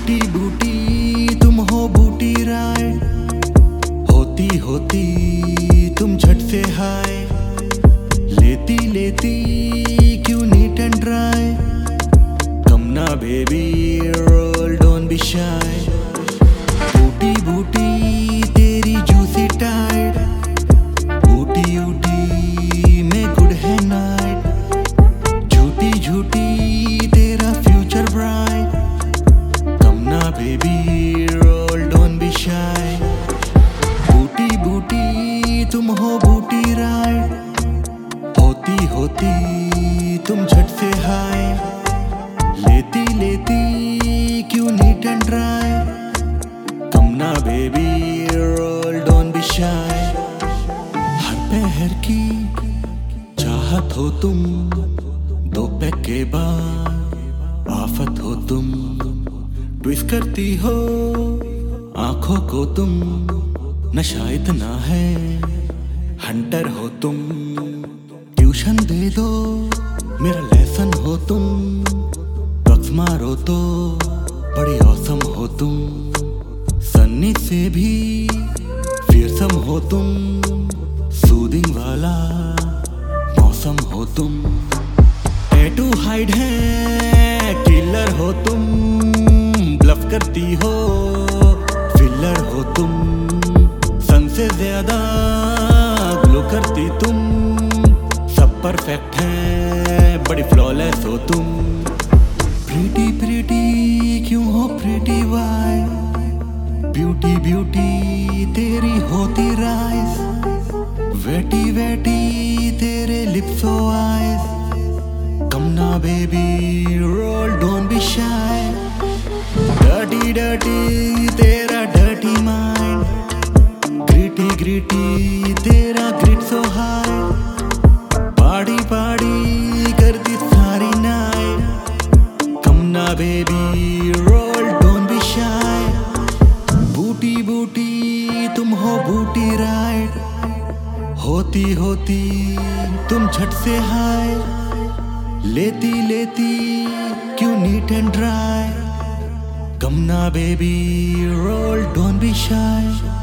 बूटी बूटी तुम हो बूटी राइड, होती होती तुम झट से हाय, लेती लेती क्यों नीट एंड ड्राई, कम ना baby roll don't be shy, booty booty तेरी जूसी टाइड, ऊटी ऊटी में गुड है नाइट, झूठी झूठी तेरा फ्यूचर ब्राइट, कम ना baby roll don't be shy, booty booty तुम हो बूटी राइड, होती होती तुम झट से हाय, लेती लेती क्यों नीट एंड ड्राई, कम ना baby roll don't be shy, हर पहर की चाहत हो तुम, दो पैक के बाद आफत हो तुम, ट्विस्ट करती हो आंखों को तुम, नशा इतना है हंटर हो तुम, ट्यूशन दे दो मेरा लेसन हो तुम, ड्रग्स मारो तो बड़ी औसम हो तुम, सन्नी से भी फियरसम हो तुम, सूदिंग वाला मौसम हो तुम, टैटू हाइड है किलर हो तुम, ब्लफ करती हो फिलर हो तुम, सन से ज्यादा ग्लो करती तुम, सब परफेक्ट है बड़ी फ्लॉलेस हो तुम, प्रीटी प्रीटी क्यों हो प्रीटी वाई, ब्यूटी ब्यूटी तेरी होती राइज, वेटी वेटी तेरे लिप्सो आइज, कम ना baby roll don't be shy, dirty dirty तेरा डर्टी माइंड, ग्रिटी ग्रिटी तेरा ग्रिट सो हाई, पाड़ी पाड़ी कर दी सारी नाइट, कम ना baby roll don't be shy, booty booty तुम हो बूटी राइड, होती होती तुम झट से हाय, लेती लेती क्यों नीट एंड ड्राई, कम ना baby roll don't be shy.